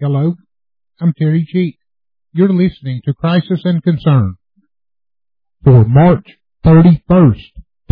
Hello, I'm Terry Cheek. You're listening to Crisis and Concern for March 31st,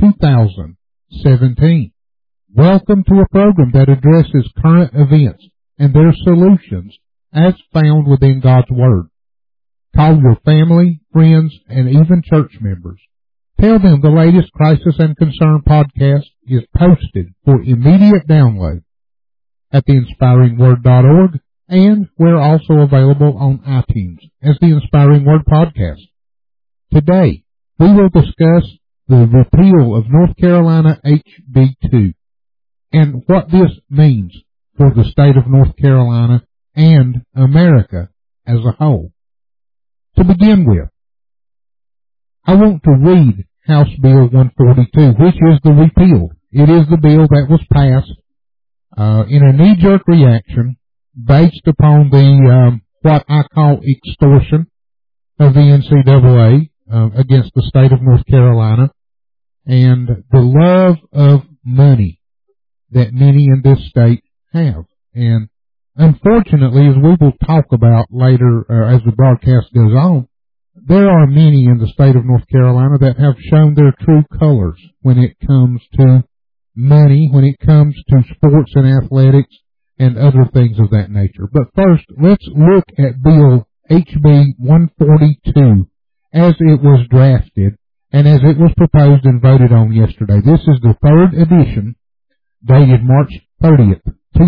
2017. Welcome to a program that addresses current events and their solutions as found within God's Word. Call your family, friends, and even church members. Tell them the latest Crisis and Concern podcast is posted for immediate download at theinspiringword.org, and we're also available on iTunes as the Inspiring Word Podcast. Today, we will discuss the repeal of North Carolina HB 2 and what this means for the state of North Carolina and America as a whole. To begin with, I want to read House Bill 142, which is the repeal. It is the bill that was passed in a knee-jerk reaction based upon the what I call extortion of the NCAA against the state of North Carolina, and the love of money that many in this state have. And unfortunately, as we will talk about later as the broadcast goes on, there are many in the state of North Carolina that have shown their true colors when it comes to money, when it comes to sports and athletics and other things of that nature. But first, let's look at Bill HB 142 as it was drafted and as it was proposed and voted on yesterday. This is the third edition, dated March 30th,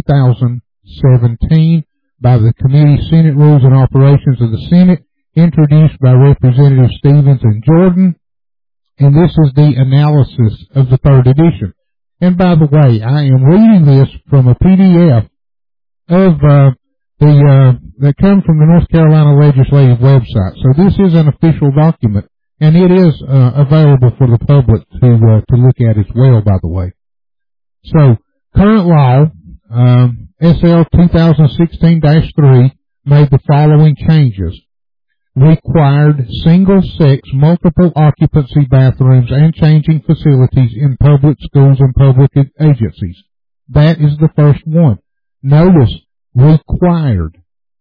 2017, by the Committee Senate Rules and Operations of the Senate, introduced by Representatives Stevens and Jordan, and this is the analysis of the third edition. And by the way, I am reading this from a PDF of that comes from the North Carolina Legislative website. So this is an official document, and it is available for the public to look at as well, by the way. So, current law, SL 2016-3, made the following changes. Required single-sex, multiple occupancy bathrooms and changing facilities in public schools and public agencies. That is the first one. Notice, required,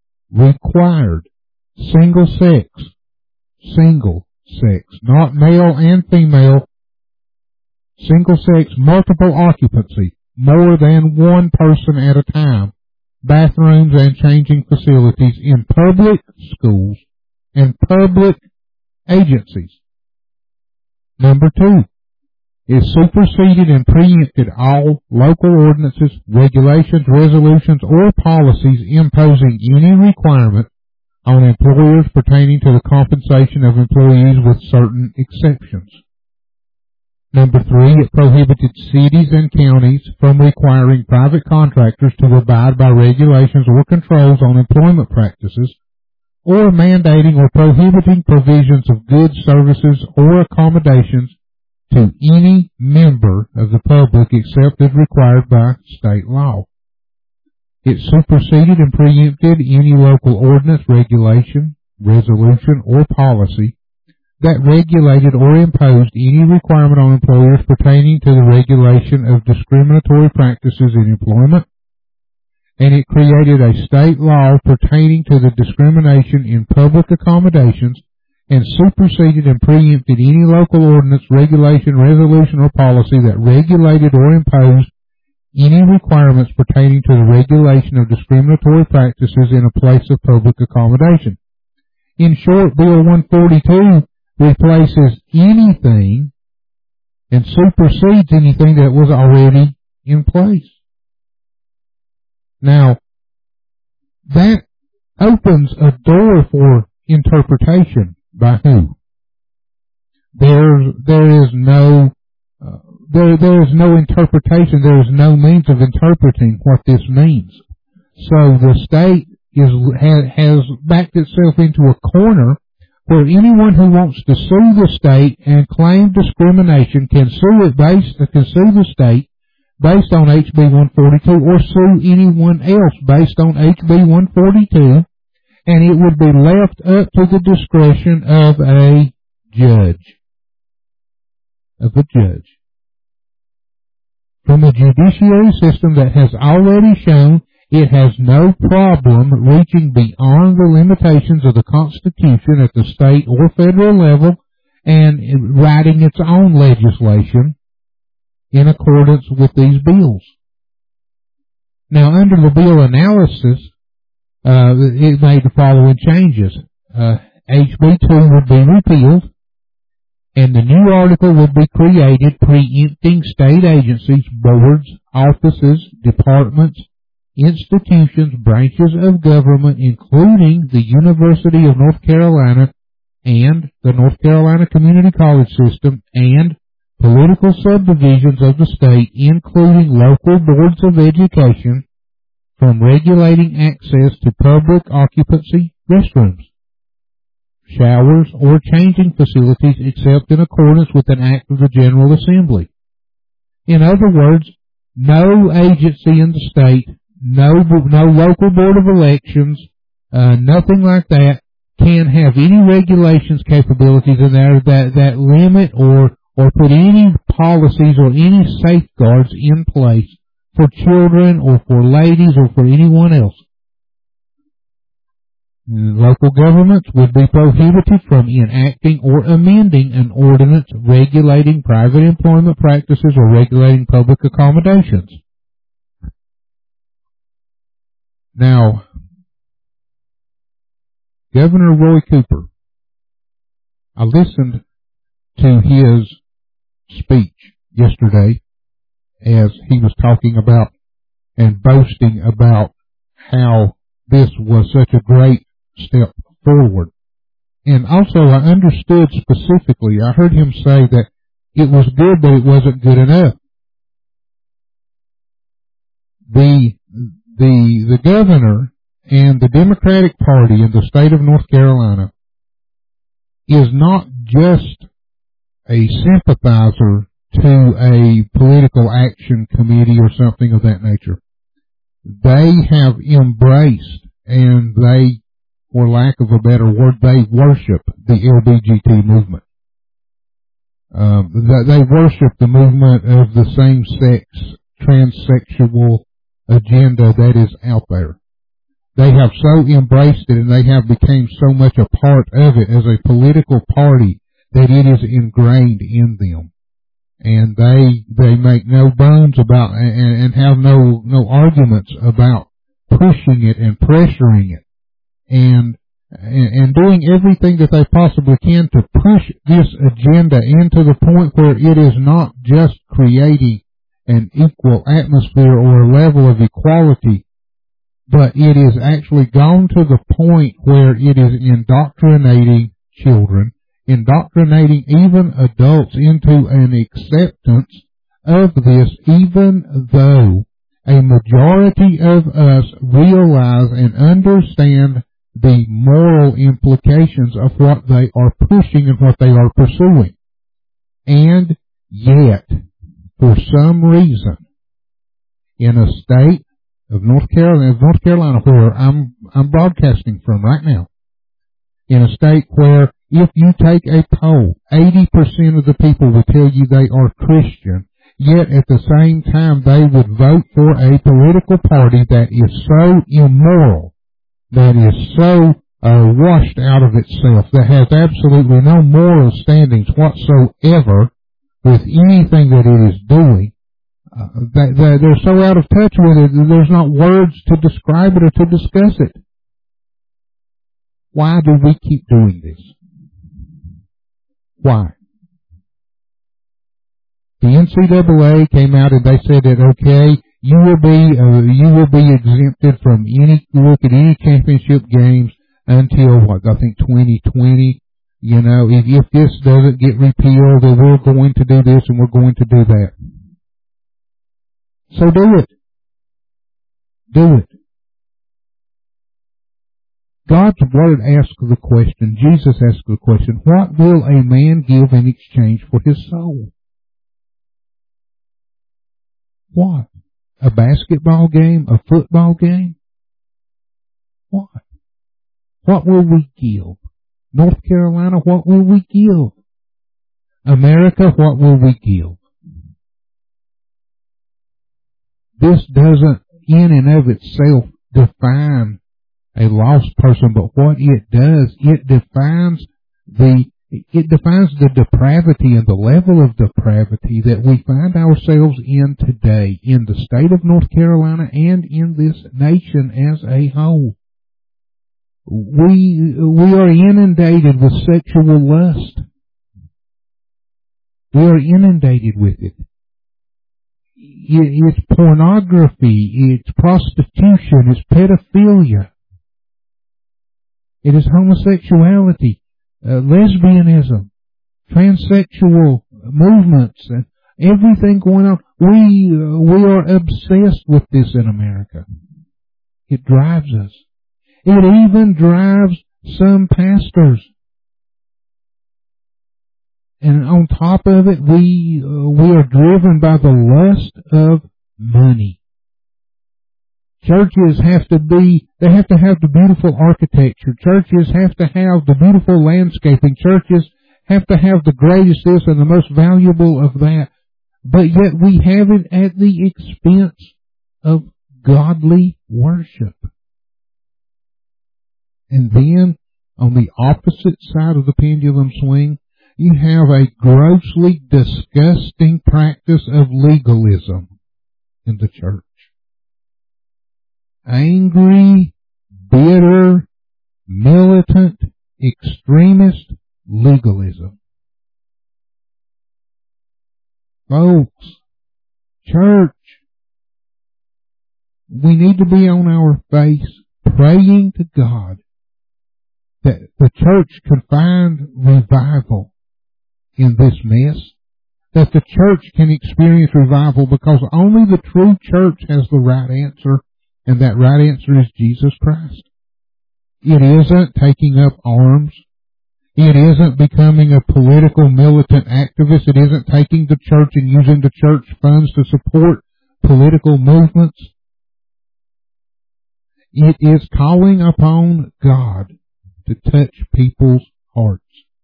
single-sex, not male and female, single-sex, multiple occupancy, more than one person at a time, bathrooms and changing facilities in public schools and public agencies. Number 2, it superseded and preempted all local ordinances, regulations, resolutions, or policies imposing any requirement on employers pertaining to the compensation of employees with certain exceptions. Number 3, it prohibited cities and counties from requiring private contractors to abide by regulations or controls on employment practices, or mandating or prohibiting provisions of goods, services, or accommodations to any member of the public except as required by state law. It superseded and preempted any local ordinance, regulation, resolution, or policy that regulated or imposed any requirement on employers pertaining to the regulation of discriminatory practices in employment, and it created a state law pertaining to the discrimination in public accommodations, and superseded and preempted any local ordinance, regulation, resolution, or policy that regulated or imposed any requirements pertaining to the regulation of discriminatory practices in a place of public accommodation. In short, Bill 142 replaces anything and supersedes anything that was already in place. Now, that opens a door for interpretation by who? There is no interpretation. There is no means of interpreting what this means. So the state has backed itself into a corner where anyone who wants to sue the state and claim discrimination can sue the state based on HB 142, or sue anyone else based on HB 142, and it would be left up to the discretion of a judge. From a judiciary system that has already shown It has no problem reaching beyond the limitations of the Constitution at the state or federal level and writing its own legislation in accordance with these bills. Now, under the bill analysis, it made the following changes. HB 2 would be repealed, and the new article would be created preempting state agencies, boards, offices, departments, institutions, branches of government, including the University of North Carolina and the North Carolina Community College System, and political subdivisions of the state, including local boards of education, from regulating access to public occupancy, restrooms, showers, or changing facilities except in accordance with an act of the General Assembly. In other words, no agency in the state, no local board of elections, nothing like that, can have any regulations capabilities in there that limit or put any policies or any safeguards in place for children or for ladies or for anyone else. Local governments would be prohibited from enacting or amending an ordinance regulating private employment practices or regulating public accommodations. Now, Governor Roy Cooper, I listened to his speech yesterday as he was talking about and boasting about how this was such a great step forward. And also I understood specifically, I heard him say that it was good, but it wasn't good enough. The governor and the Democratic Party in the state of North Carolina is not just a sympathizer to a political action committee or something of that nature. They have embraced, and they, for lack of a better word, they worship the LBGT movement. They worship the movement of the same-sex, transsexual agenda that is out there. They have so embraced it, and they have become so much a part of it as a political party that it is ingrained in them. And they make no bones about and have no arguments about pushing it and pressuring it and doing everything that they possibly can to push this agenda into the point where it is not just creating an equal atmosphere or a level of equality, but it is actually gone to the point where it is indoctrinating children, indoctrinating even adults into an acceptance of this, even though a majority of us realize and understand the moral implications of what they are pushing and what they are pursuing. And yet, for some reason, in a state of North Carolina, where I'm broadcasting from right now, in a state where if you take a poll, 80% of the people will tell you they are Christian, yet at the same time they would vote for a political party that is so immoral, that is so washed out of itself, that has absolutely no moral standings whatsoever with anything that it is doing. They're so out of touch with it that there's not words to describe it or to discuss it. Why do we keep doing this? Why? The NCAA came out and they said that, okay, you will be exempted from any look at any championship games until I think 2020. You know, if this doesn't get repealed, then we're going to do this and we're going to do that. So do it. Do it. God's Word asks the question, Jesus asks the question, what will a man give in exchange for his soul? What? A basketball game? A football game? What? What will we give? North Carolina, what will we give? America, what will we give? This doesn't in and of itself define a lost person, but what it does, it defines the depravity and the level of depravity that we find ourselves in today in the state of North Carolina and in this nation as a whole. We are inundated with sexual lust. We are inundated with it. It's pornography, it's prostitution, it's pedophilia, it is homosexuality, lesbianism, transsexual movements, and everything going on. We are obsessed with this in America. It drives us. It even drives some pastors. And on top of it, we are driven by the lust of money. Churches have to have the beautiful architecture. Churches have to have the beautiful landscaping. Churches have to have the greatest this and the most valuable of that. But yet we have it at the expense of godly worship. And then, on the opposite side of the pendulum swing, you have a grossly disgusting practice of legalism in the church. Angry, bitter, militant, extremist legalism. Folks, church, we need to be on our face praying to God that the church can find revival in this mess, that the church can experience revival, because only the true church has the right answer, and that right answer is Jesus Christ. It isn't taking up arms. It isn't becoming a political militant activist. It isn't taking the church and using the church funds to support political movements. It is calling upon God to touch people's hearts.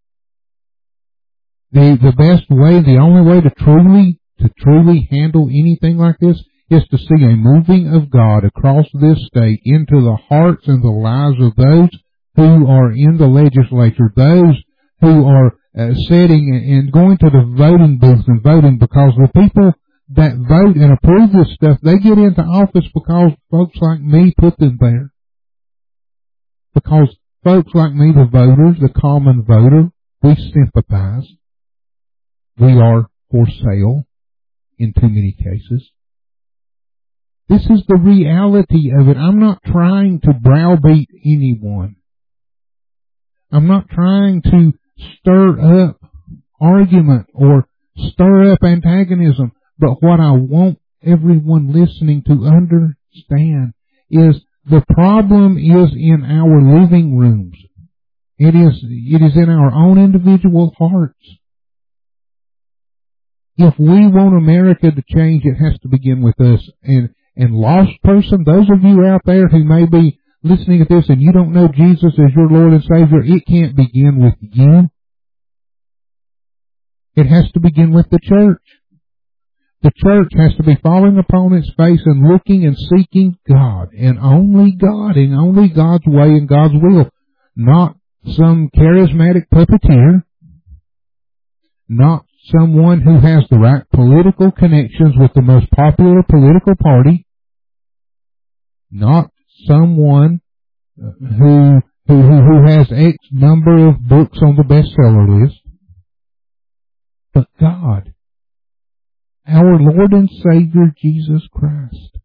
The best way, the only way to truly handle anything like this is to see a moving of God across this state into the hearts and the lives of those who are in the legislature, those who are sitting and going to the voting booth and voting, because the people that vote and approve this stuff, they get into office because folks like me put them there. Because folks like me, the voters, the common voter, we sympathize. We are for sale in too many cases. This is the reality of it. I'm not trying to browbeat anyone. I'm not trying to stir up argument or stir up antagonism. But what I want everyone listening to understand is the problem is in our living rooms. It is in our own individual hearts. If we want America to change, it has to begin with us. And lost person, those of you out there who may be listening to this and you don't know Jesus as your Lord and Savior, it can't begin with you. It has to begin with the church. The church has to be falling upon its face and looking and seeking God, and only God's way and God's will. Not some charismatic puppeteer, not someone who has the right political connections with the most popular political party, not someone who has X number of books on the bestseller list, but God, our Lord and Savior Jesus Christ.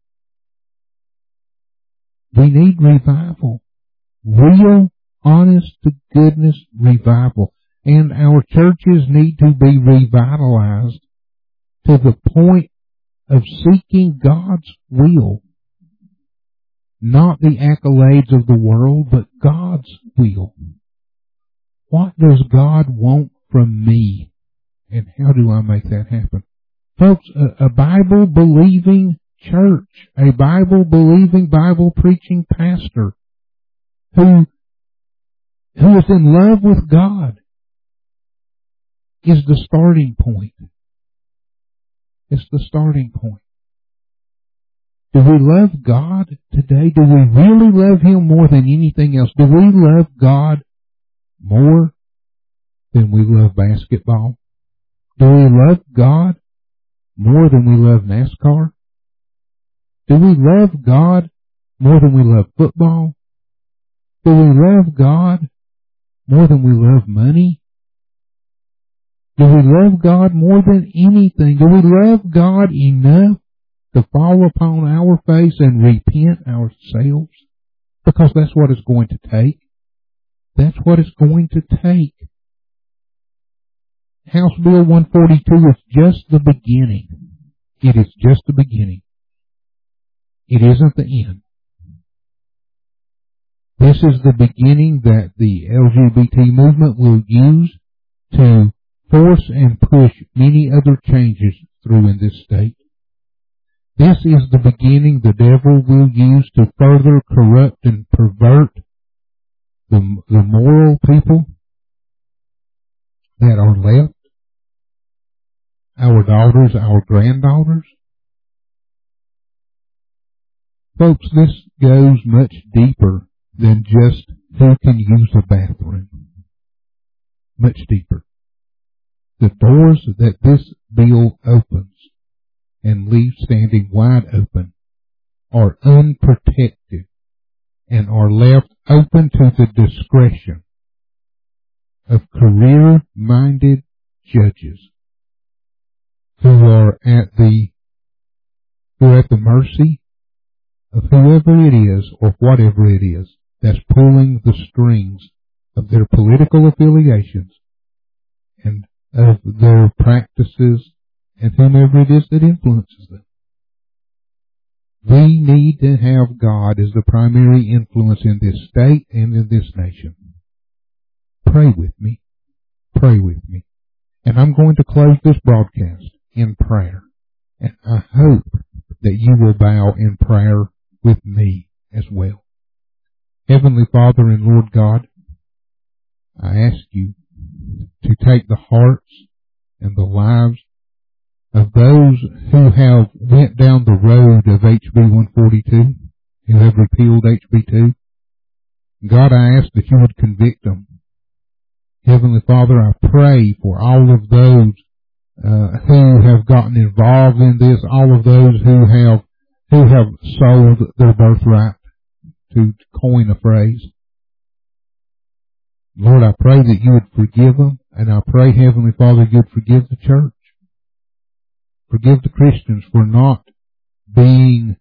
We need revival. Real, honest to goodness revival. And our churches need to be revitalized to the point of seeking God's will. Not the accolades of the world, but God's will. What does God want from me? And how do I make that happen? Folks, a Bible-believing church, a Bible-believing, Bible-preaching pastor who is in love with God is the starting point. It's the starting point. Do we love God today? Do we really love Him more than anything else? Do we love God more than we love basketball? Do we love God more than we love NASCAR? Do we love God more than we love football? Do we love God more than we love money? Do we love God more than anything? Do we love God enough to fall upon our face and repent ourselves? Because that's what it's going to take. That's what it's going to take. House Bill 142 is just the beginning. It is just the beginning. It isn't the end. This is the beginning that the LGBT movement will use to force and push many other changes through in this state. This is the beginning the devil will use to further corrupt and pervert the moral people that are left, our daughters, our granddaughters. Folks, this goes much deeper than just who can use a bathroom. Much deeper. The doors that this bill opens and leaves standing wide open are unprotected and are left open to the discretion of career-minded judges who are at the mercy of whoever it is or whatever it is that's pulling the strings of their political affiliations and of their practices and whomever it is that influences them. We need to have God as the primary influence in this state and in this nation. Pray with me. Pray with me. And I'm going to close this broadcast in prayer. And I hope that you will bow in prayer with me as well. Heavenly Father and Lord God, I ask you to take the hearts and the lives of those who have went down the road of HB 142, who have repealed HB 2. God, I ask that you would convict them. Heavenly Father, I pray for all of those who have gotten involved in this, all of those who have sold their birthright, to coin a phrase. Lord, I pray that you would forgive them, and I pray, Heavenly Father, you would forgive the church. Forgive the Christians for not being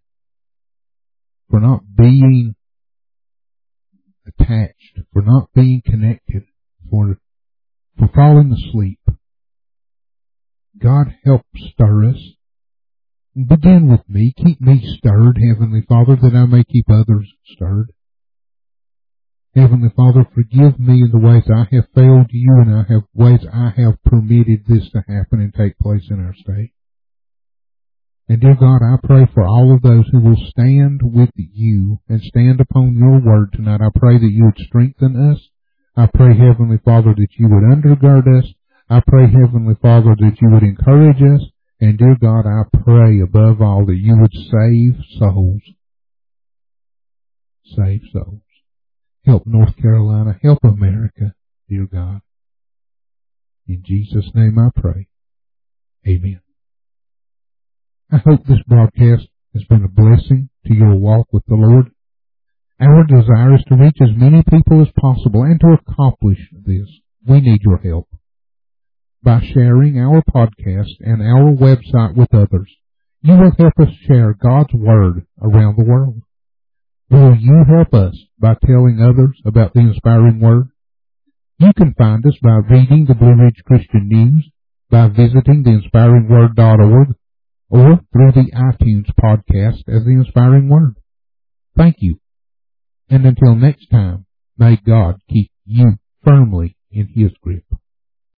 attached, for not being connected, for falling asleep. God, help stir us. Begin with me. Keep me stirred, Heavenly Father, that I may keep others stirred. Heavenly Father, forgive me in the ways I have failed you and ways I have permitted this to happen and take place in our state. And dear God, I pray for all of those who will stand with you and stand upon your word tonight. I pray that you would strengthen us. I pray, Heavenly Father, that you would undergird us. I pray, Heavenly Father, that you would encourage us. And dear God, I pray above all that you would save souls. Save souls. Help North Carolina. Help America, dear God. In Jesus' name I pray. Amen. I hope this broadcast has been a blessing to your walk with the Lord. Our desire is to reach as many people as possible, and to accomplish this, we need your help. By sharing our podcast and our website with others, you will help us share God's Word around the world. Will you help us by telling others about the Inspiring Word? You can find us by reading the Blue Ridge Christian News, by visiting theinspiringword.org, or through the iTunes podcast as The Inspiring Word. Thank you. And until next time, may God keep you firmly in His grip.